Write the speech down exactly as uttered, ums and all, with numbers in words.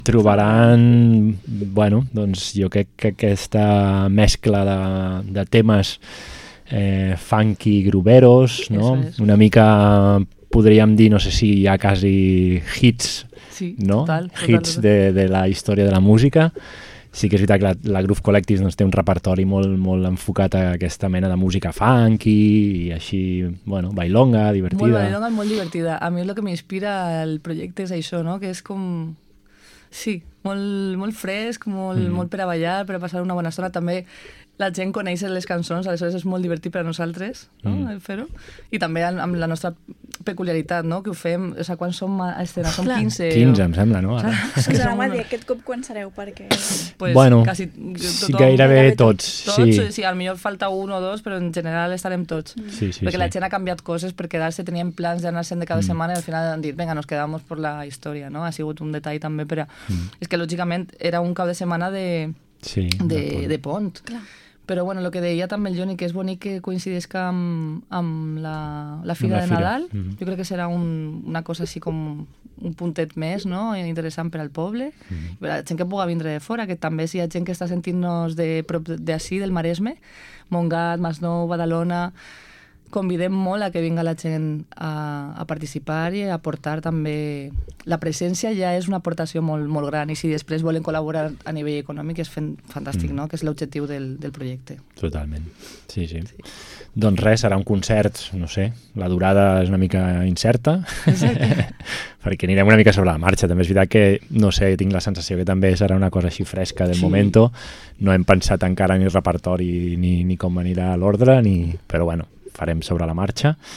trobaran, bueno, doncs jo crec que aquesta mescla de, de temes eh, funky gruberos, no? Una mica, podríem dir, no sé si hi ha quasi hits, sí, no? Total, total, hits total. De, de la història de la música. Sí que és veritat que la, la Groove Collective doncs, té un repertori molt, molt enfocat a aquesta mena de música funky i així, bueno, bailonga, divertida. Molt bailonga, molt divertida. A mi el que m'inspira el projecte és això, no? Que és com... Sí, molt, molt fresc, molt, mm. molt per a ballar, per a passar una bona estona. També la gent coneix les cançons, aleshores és molt divertit per a nosaltres, no? Mm. fer-ho. I també amb la nostra peculiaritat, no? Que ho fem, o sigui, quan som a escena, som Clar. quinze... quinze, em sembla, no? Ara. És que anava a dir, aquest cop quan sereu, perquè... Pues bueno, quasi tothom, gairebé tots. Tots, sí. sí, al millor falta un o dos, però en general estarem tots. Sí, sí, perquè sí. la gent ha canviat coses per quedar-se, teníem plans d'anar-se'n de cada mm. setmana i al final han dit, vinga, nos quedamos por la història, no? Ha sigut un detall també per a... Mm. És que lògicament era un cap de setmana de, sí, de, de pont. de pont. Clar. Però bueno, el que deia també el Joni, que és bonic que coincidisca amb, amb la, la Fira la de fira. Nadal. Mm-hmm. Jo crec que serà un, una cosa així com un puntet més, no? Interessant per al poble. Mm-hmm. Per a la gent que pugui vindre de fora, que també si hi ha gent que està sentint-nos de prop d'ací, del Maresme, Montgat, Masnou, Badalona... Convidem molt a que vinga la gent a, a participar i a aportar també... La presència ja és una aportació molt, molt gran i si després volen col·laborar a nivell econòmic és fantàstic, mm. no? Que és l'objectiu del, del projecte. Totalment, sí, sí, sí. Doncs res, serà un concert, no sé, la durada és una mica incerta, perquè anirem una mica sobre la marxa. També és veritat que, no sé, tinc la sensació que també serà una cosa així fresca del sí. momento. No hem pensat encara ni repertori ni, ni com anirà l'ordre, ni... però bueno, farem sobre la marxa.